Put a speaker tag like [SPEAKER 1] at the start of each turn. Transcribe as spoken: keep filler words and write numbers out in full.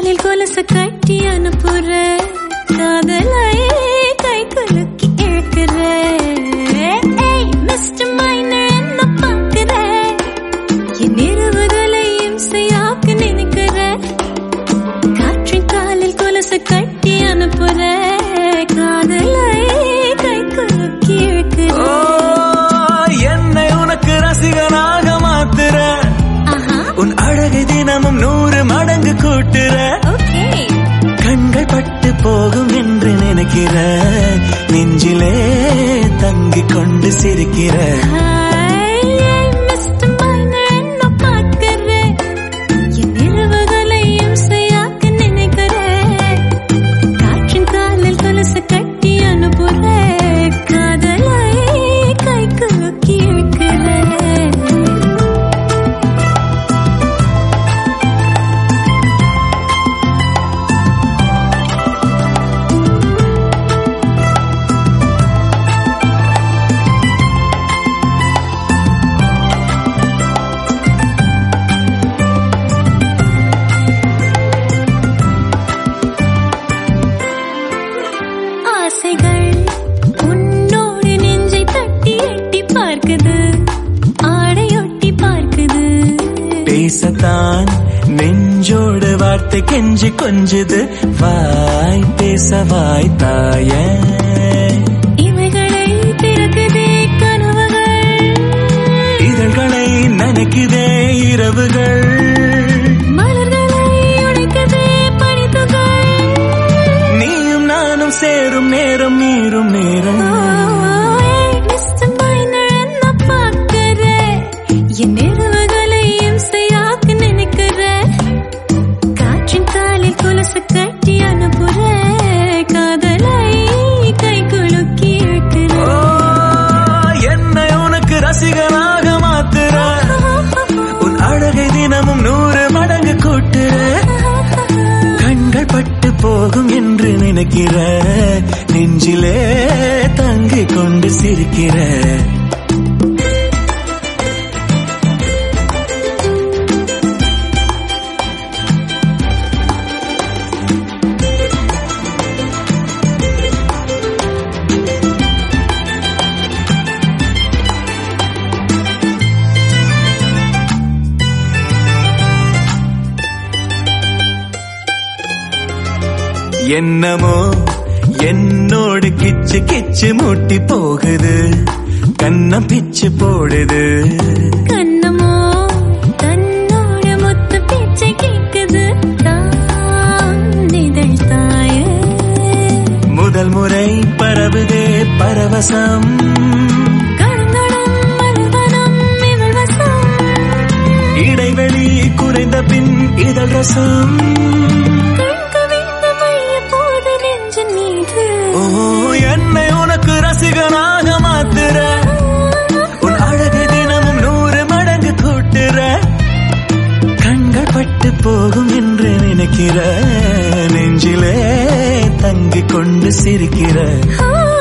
[SPEAKER 1] காலில் கொலுசு கட்டி அனுப்புற காதலை கை குலுக்கி இழுக்கிற மிஸ்டர் மைனர் என்ன பார்க்கிற என் இருபதலை இம்சையாக்க நினைக்கிற காற்றின் காலில் கொலுசு கட்டி அனுப்புற காதலை கை குலுக்கி இழுக்கிற
[SPEAKER 2] என்னை உனக்கு ரசிகனாக மாத்துற உன் அழகை தினமும் நூறு மடங்கு கூட்டுற கண்கள் பட்டு போகும் என்று நினைக்கிற நெஞ்சிலே தங்கிக் கொண்டு சிரிக்கிற
[SPEAKER 1] கட்டி அனுப்புற காதலை கை குலுக்கி இழுக்கிற ஆசைகள் உன்னோடு நெஞ்சை தட்டி எட்டி பார்க்குது ஆடையொட்டி பார்க்குது
[SPEAKER 2] பேசத்தான் நெஞ்சோடு வார்த்தை கெஞ்சி கொஞ்சுது வாய் பேச வாய் தாய
[SPEAKER 1] இவைகளை திறக்குதே கனவுகள்
[SPEAKER 2] இதழ்களை நனைக்குதே இரவுகள்
[SPEAKER 1] மலர்களை உடைக்குதே பனித்துகள்
[SPEAKER 2] நீயும் நானும் சேரும் நேரம் நீரும் நேரம்
[SPEAKER 1] மிஸ்டர் மைனர் என்ன பார்க்கிற என் இரவுகளை இம்சையாக்க நினைக்கிற காற்றின் காலில் கொலுசு கட்டி அனுப்புற காதலை கை குலுக்கி இழுக்கிற
[SPEAKER 2] என்னை உனக்கு ரசிகனாக மாத்துற உன் அழகை தினமும் நூறு மடங்கு கூட்டுற கண்கள் பட்டு போகும் என்று நினைக்கிற நெஞ்சிலே தங்கிக் கொண்டு சிரிக்கிற என்னமோ என்னோடு கிச்சு கிச்சு மூட்டி போகுது கண்ணம் பிச்சு போடுது
[SPEAKER 1] கண்ணமோ தன்னோட மொத்த பேச்சை கேட்குது இதழ் தாய
[SPEAKER 2] முதல் முறை பரவுதே பரவசம்
[SPEAKER 1] கருங்கடம் மல்வனம் இவள் வசம்
[SPEAKER 2] இடைவெளி குறைந்த பின் இதழ் ரசம் ஓ என்னை உனக்கு ரசிகனாக மாத்துற உன் அழகு தினமும் நூறு மடங்கு கூட்டுற கண்கள் பட்டு போகும் என்று நினைக்கிற நெஞ்சிலே தங்கிக் கொண்டு சிரிக்கிற